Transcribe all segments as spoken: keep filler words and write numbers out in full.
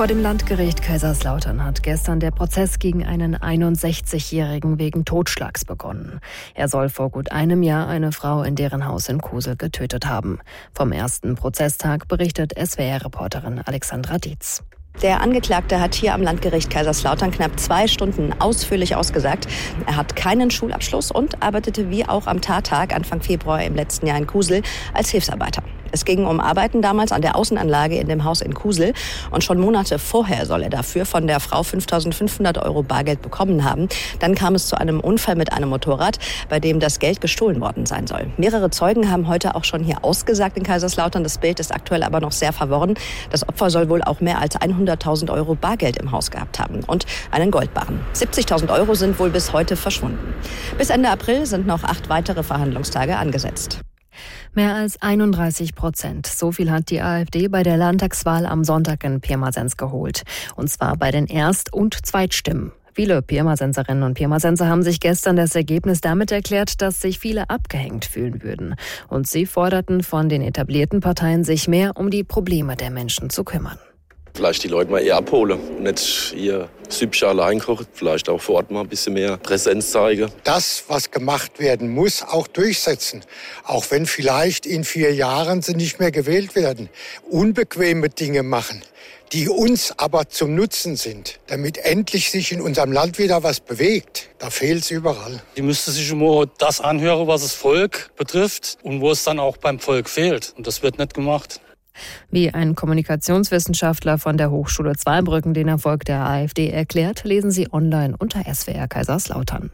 Vor dem Landgericht Kaiserslautern hat gestern der Prozess gegen einen einundsechzigjährigen wegen Totschlags begonnen. Er soll vor gut einem Jahr eine Frau in deren Haus in Kusel getötet haben. Vom ersten Prozesstag berichtet S W R-Reporterin Alexandra Dietz. Der Angeklagte hat hier am Landgericht Kaiserslautern knapp zwei Stunden ausführlich ausgesagt. Er hat keinen Schulabschluss und arbeitete wie auch am Tattag Anfang Februar im letzten Jahr in Kusel als Hilfsarbeiter. Es ging um Arbeiten damals an der Außenanlage in dem Haus in Kusel. Und schon Monate vorher soll er dafür von der Frau fünftausendfünfhundert Euro Bargeld bekommen haben. Dann kam es zu einem Unfall mit einem Motorrad, bei dem das Geld gestohlen worden sein soll. Mehrere Zeugen haben heute auch schon hier ausgesagt in Kaiserslautern. Das Bild ist aktuell aber noch sehr verworren. Das Opfer soll wohl auch mehr als hunderttausend Euro Bargeld im Haus gehabt haben und einen Goldbarren. siebzigtausend Euro sind wohl bis heute verschwunden. Bis Ende April sind noch acht weitere Verhandlungstage angesetzt. Mehr als einunddreißig Prozent. So viel hat die AfD bei der Landtagswahl am Sonntag in Pirmasens geholt. Und zwar bei den Erst- und Zweitstimmen. Viele Pirmasenserinnen und Pirmasenser haben sich gestern das Ergebnis damit erklärt, dass sich viele abgehängt fühlen würden. Und sie forderten von den etablierten Parteien, sich mehr um die Probleme der Menschen zu kümmern. Vielleicht die Leute mal eher abholen, nicht ihr Süppchen allein kochen, vielleicht auch vor Ort mal ein bisschen mehr Präsenz zeigen. Das, was gemacht werden muss, auch durchsetzen. Auch wenn vielleicht in vier Jahren sie nicht mehr gewählt werden. Unbequeme Dinge machen, die uns aber zum Nutzen sind, damit endlich sich in unserem Land wieder was bewegt. Da fehlt es überall. Die müsste sich immer das anhören, was das Volk betrifft und wo es dann auch beim Volk fehlt. Und das wird nicht gemacht. Wie ein Kommunikationswissenschaftler von der Hochschule Zweibrücken den Erfolg der AfD erklärt, lesen Sie online unter S W R Kaiserslautern.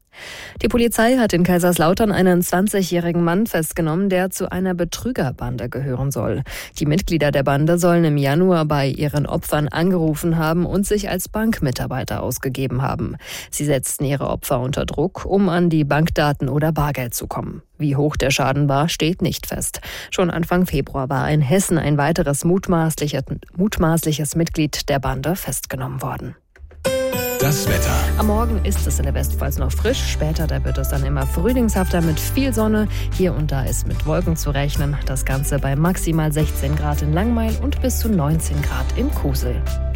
Die Polizei hat in Kaiserslautern einen zwanzigjährigen Mann festgenommen, der zu einer Betrügerbande gehören soll. Die Mitglieder der Bande sollen im Januar bei ihren Opfern angerufen haben und sich als Bankmitarbeiter ausgegeben haben. Sie setzten ihre Opfer unter Druck, um an die Bankdaten oder Bargeld zu kommen. Wie hoch der Schaden war, steht nicht fest. Schon Anfang Februar war in Hessen ein weiteres mutmaßliches, mutmaßliches Mitglied der Bande festgenommen worden. Das Wetter. Am Morgen ist es in der Westpfalz noch frisch. Später da wird es dann immer frühlingshafter mit viel Sonne. Hier und da ist mit Wolken zu rechnen. Das Ganze bei maximal sechzehn Grad in Langmeil und bis zu neunzehn Grad in Kusel.